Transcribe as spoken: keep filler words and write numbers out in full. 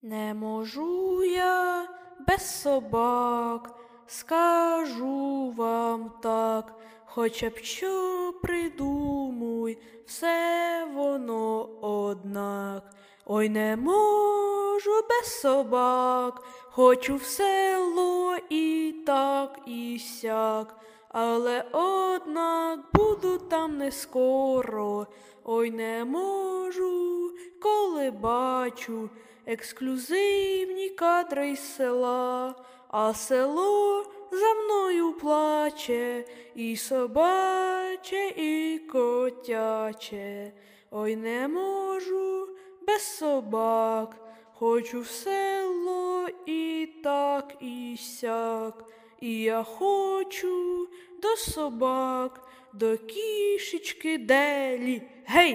Не можу я без собак, скажу вам так, хоча б що придумуй, все воно однак. Ой, не можу без собак, хочу в село і так, і сяк, але однак буду там не скоро. Ой, не можу, коли бачу ексклюзивні кадри із села, а село за мною плаче, і собаче, і котяче. Ой, не можу без собак, хочу в село і так, і сяк. І я хочу до собак, до кішечки Делі. Гей!